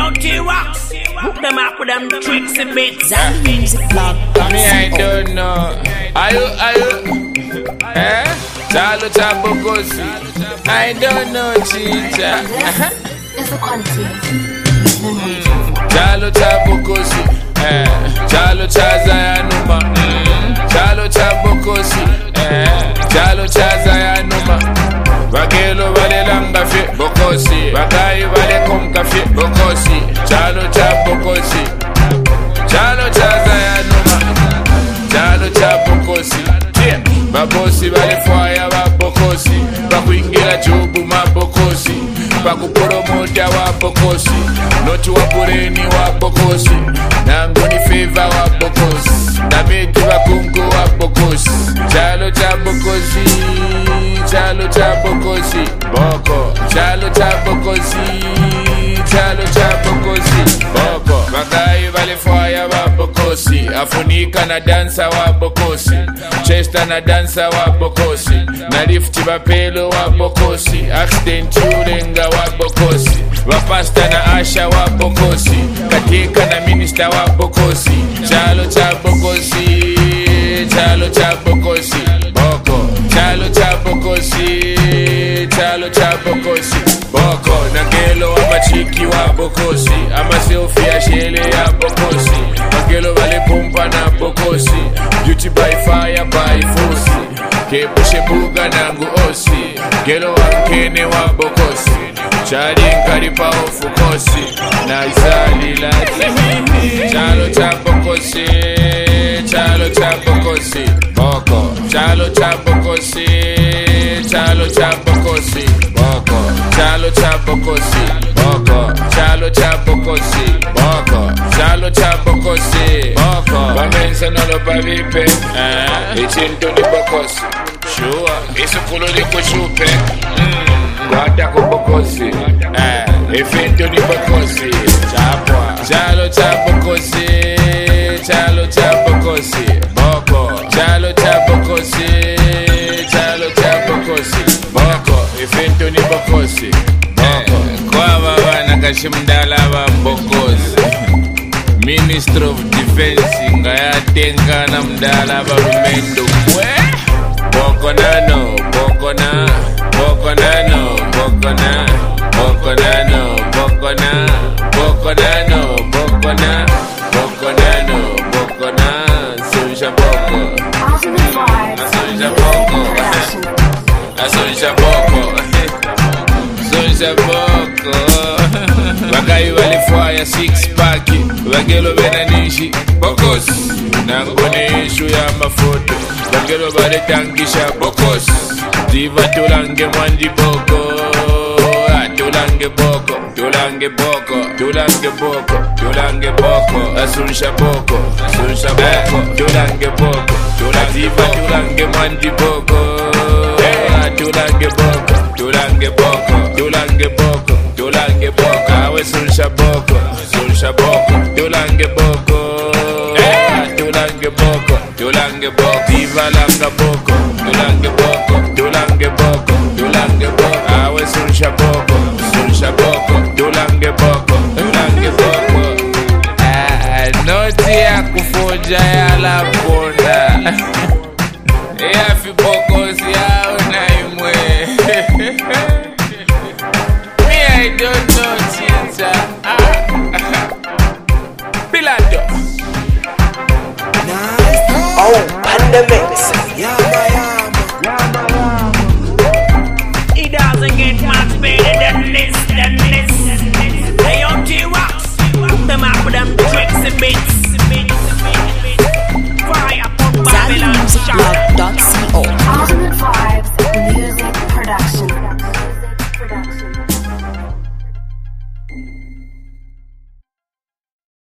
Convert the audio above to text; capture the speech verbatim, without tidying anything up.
Yo, T-Rox, hook them up with them tricks and bits. Zambi Music Blog. Me, I don't know. Are you, are you? Eh? Chalo Chabokosi. I don't know, Chicha. It's a quality. Chalo Chabokosi. Eh? Chalo Chazayanuma. Chalo Chabokosi. Eh? Chalo Chazayanuma. Bagelo vale langa fe bokosi, bagai vale konka fe bokosi. Chalo cha bokosi, chalo cha zayanuma, chalo cha bokosi. Yeah, babosi vale fire wa bokosi, bakuingira jobu ma bokosi, bakuporomote wa bokosi, noti wa bureni wa bokosi, nangoni favor wa bokosi, nameti bakungu wa bokosi. Chalo cha bokosi, chalo cha bokosi, boko. Chalo cha bokosi, chalo cha bokosi, boko. Bagai vale fire wa bokosi, afunika na dansa wa bokosi, chesta na dansa wa bokosi, na lifti bapelo wa bokosi, accident yulenga wa bokosi, wapasta na asha wa bokosi, katika na minister wa bokosi. Chalo cha bokosi, chalo cha bokosi, boko. Chalo cha bokosi, chalo cha bokosi, boko. Nagelo amachiki wa bokosi, ama selfie shele ya bokosi. Nagelo vale pumpa na bokosi, beauty by fire by force. Kepo shebuga nangu osi, gelo wankene wa bokosi. Chali nkari pa ofukosi, na izali lati. Chalo cha bokosi, chalo cha bokosi, boko. Chalo cha bokosi, chalo cha bokosi, boko. Chalo cha bokosi, boko. Chalo cha bokosi, boko. Chalo cha bokosi, boko. Bamenza nolo bavipe, eh. Ichinto ni bokosi, sure. Isukulu ni kushupe, mm. Wata kubokosi, eh. Ifinto ni bokosi, chapwa. Chalo cha bokosi, chalo cha bokosi, boko. Chalo cha bokosi, chalo cha bokosi, boko. Ifinto ni bokosi, boko. Kwa baba nakashimdala wa bokosi, Minister of Defense ngayatenga na mdala wa rumendo kwe. Boko nano, boko na, boko nano, boko na, boko nano, boko na, boko nano, boko na, boko nano, boko na, sunja boko, sunja boko, sunja boko, sunja boko. Bagai vale fire six pack, bagelo bena nishi bokos. Nangone ishu ya mafoto, bagelo vale tangisha bokos. Diva tulange mwandi boko, tulange boko, tulange boko, tulange boko, tulange boko, asunsha boko, asunsha boko, tulange boko, diva tulange mwandi boko, tulange boko, tulange boko, tulange boko, tulange boko, awe sunsha boko, sunsha boko, tulange boko, tulange boko, tulange boko, diva langa boko, tulange boko, tulange boko, tulange boko, awe sunsha boko, sunsha boko, tulange boko, tulange boko. Ah, noti ya kufoja ya la bona, ya fi boko si ya unaimwe. Me I don't know Chicha. Pilado. Oh, Pandemix.